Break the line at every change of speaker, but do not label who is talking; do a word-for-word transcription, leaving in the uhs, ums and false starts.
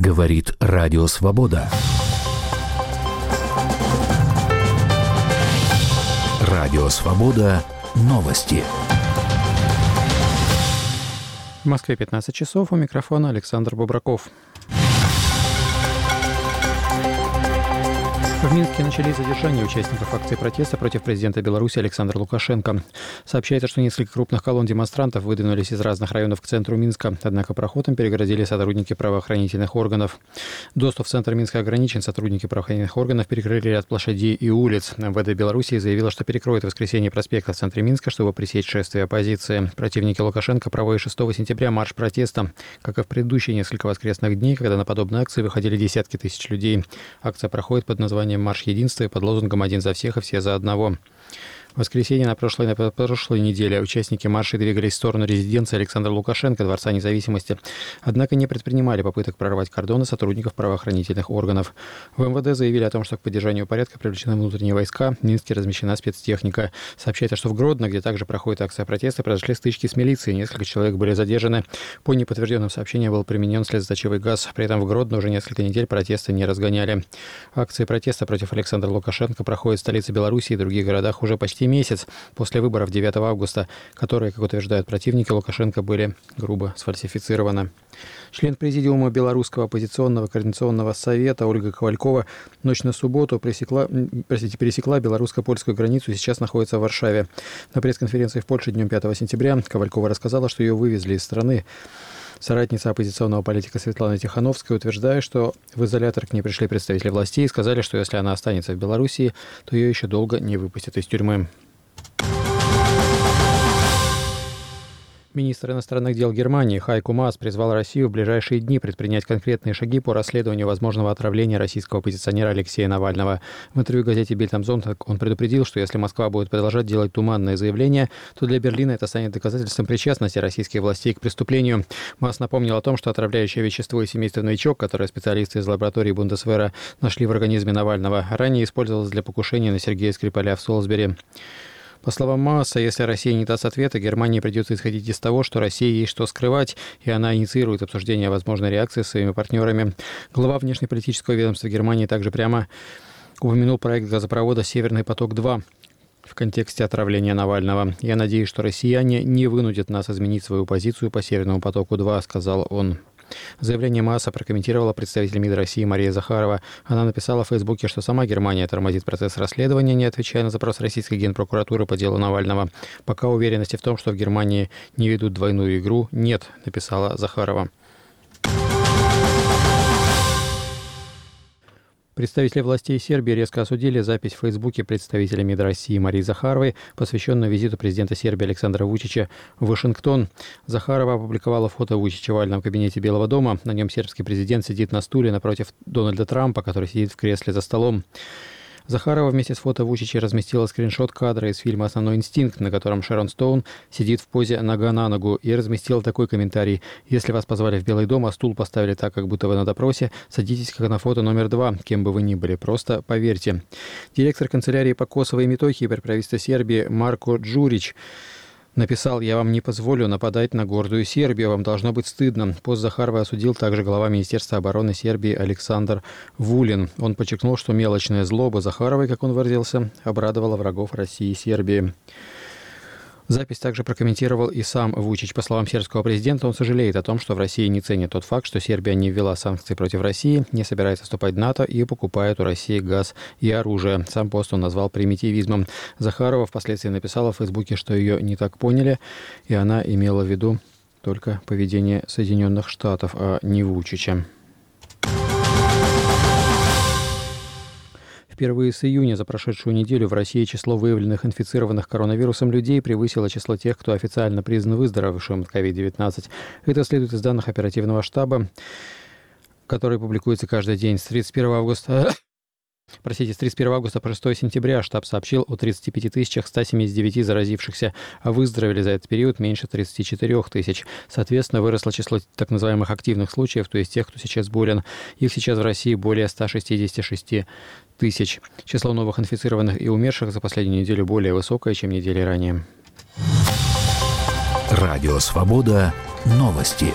Говорит Радио Свобода. Радио Свобода. Новости.
В Москве пятнадцать часов. У микрофона Александр Бубраков. В Минске начались задержания участников акции протеста против президента Беларуси Александра Лукашенко. Сообщается, что несколько крупных колонн демонстрантов выдвинулись из разных районов к центру Минска, однако проход им перегородили сотрудники правоохранительных органов. Доступ в центр Минска ограничен, сотрудники правоохранительных органов перекрыли ряд площадей и улиц. МВД Беларуси заявило, что перекроет в воскресенье проспект в центре Минска, чтобы пресечь шествие оппозиции. Противники Лукашенко проводят шестого сентября марш протеста, как и в предыдущие несколько воскресных дней, когда на подобные акции выходили десятки тысяч людей. Акция проходит под названием «Марш единства» и под лозунгом «Один за всех и все за одного». В воскресенье на прошлой, на прошлой неделе участники марша двигались в сторону резиденции Александра Лукашенко, Дворца независимости, однако не предпринимали попыток прорвать кордоны сотрудников правоохранительных органов. В МВД заявили о том, что к поддержанию порядка привлечены внутренние войска, в Минске размещена спецтехника. Сообщается, что в Гродно, где также проходит акция протеста, произошли стычки с милицией, несколько человек были задержаны. По неподтвержденным сообщениям был применен слезоточивый газ, при этом в Гродно уже несколько недель протесты не разгоняли. Акции протеста против Александра Лукашенко проходят в столице Беларуси и других городах уже почти месяц после выборов девятого августа, которые, как утверждают противники Лукашенко, были грубо сфальсифицированы. Член президиума Белорусского оппозиционного координационного совета Ольга Ковалькова ночь на субботу пресекла, простите, пересекла белорусско-польскую границу и сейчас находится в Варшаве. На пресс-конференции в Польше днем пятого сентября Ковалькова рассказала, что ее вывезли из страны. Соратница оппозиционного политика Светлана Тихановская утверждает, что в изолятор к ней пришли представители властей и сказали, что если она останется в Белоруссии, то ее еще долго не выпустят из тюрьмы. Министр иностранных дел Германии Хайко Маас призвал Россию в ближайшие дни предпринять конкретные шаги по расследованию возможного отравления российского оппозиционера Алексея Навального. В интервью газете «Бильд ам Зонтаг» он предупредил, что если Москва будет продолжать делать туманные заявления, то для Берлина это станет доказательством причастности российских властей к преступлению. Маас напомнил о том, что отравляющее вещество из семейства «Новичок», которое специалисты из лаборатории Бундесвера нашли в организме Навального, ранее использовалось для покушения на Сергея Скрипаля в Солсбери. По словам Мааса, если Россия не даст ответа, Германии придется исходить из того, что России есть что скрывать, и она инициирует обсуждение возможной реакции с своими партнерами. Глава внешнеполитического ведомства Германии также прямо упомянул проект газопровода «Северный поток-два» в контексте отравления Навального. «Я надеюсь, что россияне не вынудят нас изменить свою позицию по «Северному потоку-два», — сказал он. Заявление Мааса прокомментировала представитель МИД России Мария Захарова. Она написала в Фейсбуке, что сама Германия тормозит процесс расследования, не отвечая на запрос российской генпрокуратуры по делу Навального. Пока уверенности в том, что в Германии не ведут двойную игру, нет, написала Захарова. Представители властей Сербии резко осудили запись в Фейсбуке представителя МИД России Марии Захаровой, посвященную визиту президента Сербии Александра Вучича в Вашингтон. Захарова опубликовала фото Вучича в овальном кабинете Белого дома. На нем сербский президент сидит на стуле напротив Дональда Трампа, который сидит в кресле за столом. Захарова вместе с фото Вучича разместила скриншот кадра из фильма «Основной инстинкт», на котором Шерон Стоун сидит в позе нога на ногу, и разместила такой комментарий: «Если вас позвали в Белый дом, а стул поставили так, как будто вы на допросе, садитесь как на фото номер два, кем бы вы ни были, просто поверьте». Директор канцелярии по Косово и Метохии при правительстве Сербии Марко Джурич написал: «Я вам не позволю нападать на гордую Сербию, вам должно быть стыдно». Пост Захарова осудил также глава Министерства обороны Сербии Александр Вулин. Он подчеркнул, что мелочная злоба Захаровой, как он выразился, обрадовала врагов России и Сербии. Запись также прокомментировал и сам Вучич. По словам сербского президента, он сожалеет о том, что в России не ценят тот факт, что Сербия не ввела санкции против России, не собирается вступать в НАТО и покупает у России газ и оружие. Сам пост он назвал примитивизмом. Захарова впоследствии написала в Фейсбуке, что ее не так поняли, и она имела в виду только поведение Соединенных Штатов, а не Вучича. Впервые с июня за прошедшую неделю в России число выявленных инфицированных коронавирусом людей превысило число тех, кто официально признан выздоровевшим от ковид девятнадцать. Это следует из данных оперативного штаба, который публикуется каждый день. С тридцать первого августа... Простите, с тридцать первого августа по шестого сентября штаб сообщил о тридцати пяти тысячах ста семидесяти девяти заразившихся, а выздоровели за этот период меньше тридцати четырёх тысяч. Соответственно, выросло число так называемых активных случаев, то есть тех, кто сейчас болен. Их сейчас в России более ста шестидесяти шести тысяч. Число новых инфицированных и умерших за последнюю неделю более высокое, чем недели ранее.
Радио Свобода. Новости.